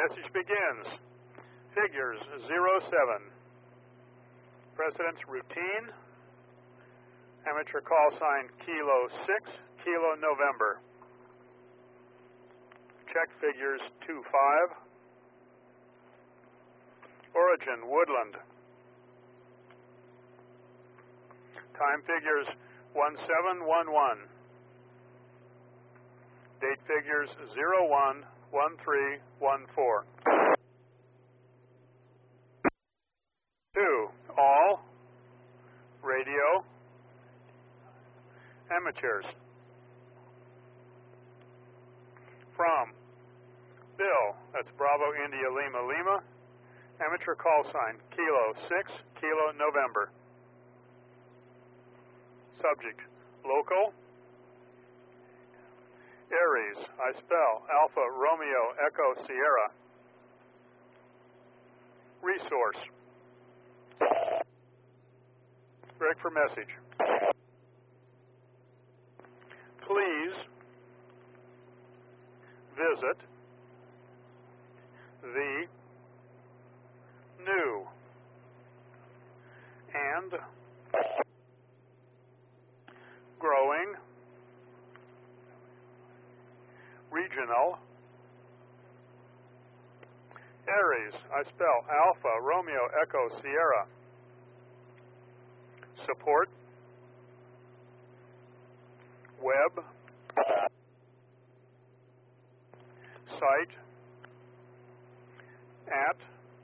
Message begins. Figures 07. Precedence routine. Amateur call sign Kilo 6, Kilo November. Check figures 25. Origin Woodland. Time figures 1711. Date figures 011314. 2. All radio amateurs. From Bill, that's Bravo India Lima Lima, amateur call sign Kilo 6, Kilo November. Subject, local. Aries, I spell Alpha Romeo Echo Sierra. Resource. Break for message. Please visit the new and growing regional Aries, I spell Alpha Romeo Echo Sierra. Support web site at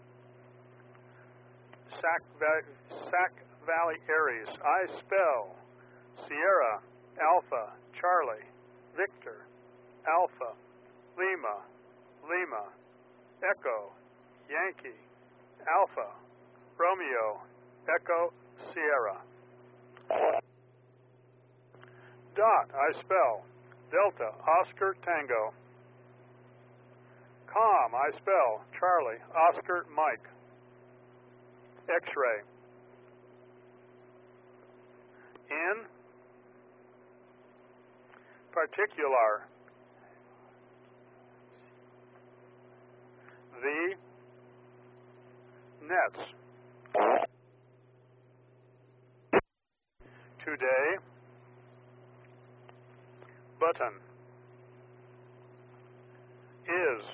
Sac Valley Aries, I spell Sierra Alpha Charlie Victor Alpha Lima Lima Echo Yankee Alpha Romeo Echo Sierra. Dot, I spell Delta Oscar Tango. Com, I spell Charlie Oscar Mike. X-ray. In particular, the nets. Today, button is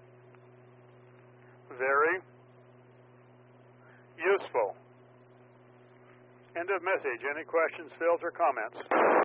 very useful. End of message. Any questions, Phils, or comments?